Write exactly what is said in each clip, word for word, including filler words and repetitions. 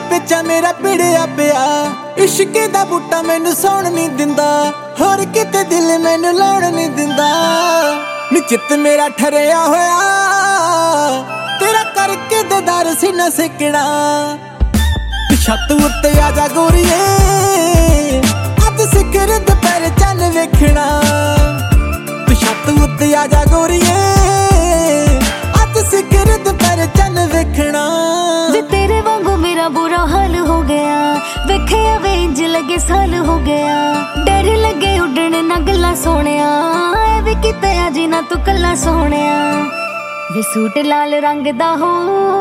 पिछा मेरा पिड़िया पिया, इश्क दा बूटा मैनू सौण नहीं दिंदा, होर किते दिल मैनू लाउण नहीं दिंदा। नी चित मेरा ठरिया होया तेरा करके दीदार सीना सिकना। छत उत्ते आजा गोरीए अज सिखर दुपहर चन्न वेखना। छत उत्ते आजा गोरीए अज सिखर दुपहर चन्न वेखना। वे तेरे वांगू मेरा बुरा हाल हो गया, वेखे वे इंज लगे साल हो गया। डर लगे उड़न ना गल्ला सोहणिया, वे किते अजी ना तू कल्ला सोहणिया। वे सूट लाल रंग दा हो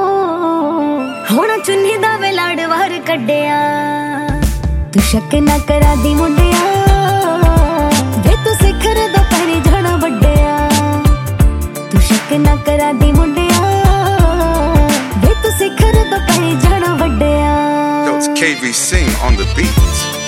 हुण चुन्नी दा वे लाड़वार कड्डिया। तू शक ना करा दी मुंडिया, वे तू सिखर दा पैरी जाना वड्डिया। तू शक ना करा दी मुंडिया, वे तू सिखर दा पैरी जाना वड्डिया। Yo, it's K V Sing on the beat.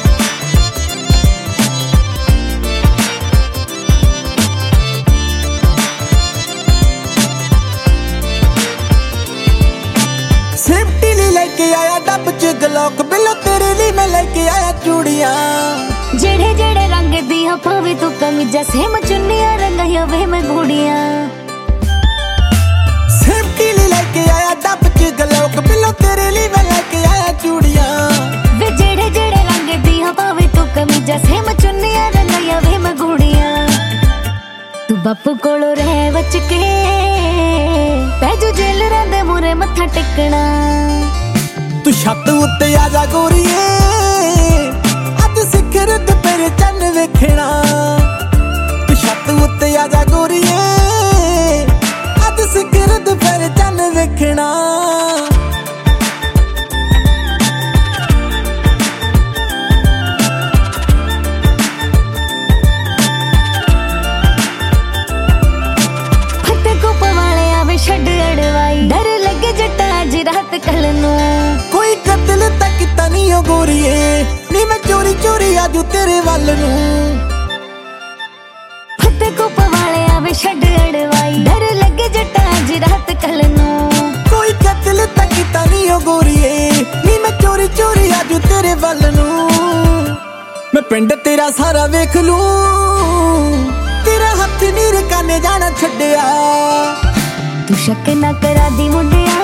Safety ली लेके आया डब च गलॉक, बिलो तेरे लिए मैं लेके आया चूड़ियां। जेड़े जेड़े रंग दिया पावे तू कमीजा, सेम चुन्नियां रंगाया वे मैं घोड़ियां। सेफ्टी ली लेके आया डब च गलॉक, बिलो तेरे लिए मैं लेके आया चूड़ियां। वे जेड़े जेड़े रंग दिया पावे तू कमीजा, सेम चुन्नियां रंगाया वे मैं घोड़ियां। तू बापू कोलों रह बच के पैजू जेल रंदे मुरे मत्था टेकना। तू छत उत्ते आजा गोरीए अज सिखर दुपहर चन्न वेखना। तू छत उत्ते आजा गोरीए अज सिखर दुपहर चन्न वेखना। छड़ अड़वाई डर लगे जट्टा अज रात कल नू, कोई कतल तक किता नहीं ओ गोरीए, नी मैं चोरी चोरी आजू तेरे वल नू। फते को पवाले आवे छड़ अड़वाई डर लगे जट्टा अज रात कल नू, कोई कतल तक किता नहीं ओ गोरीए, नी मैं चोरी चोरी आजू तेरे वल नू। मैं पिंड तेरा सारा वेख लूं, तेरा हथ नीर काने जाना छड्डिया। तू शक ना करा दी मुंडिया,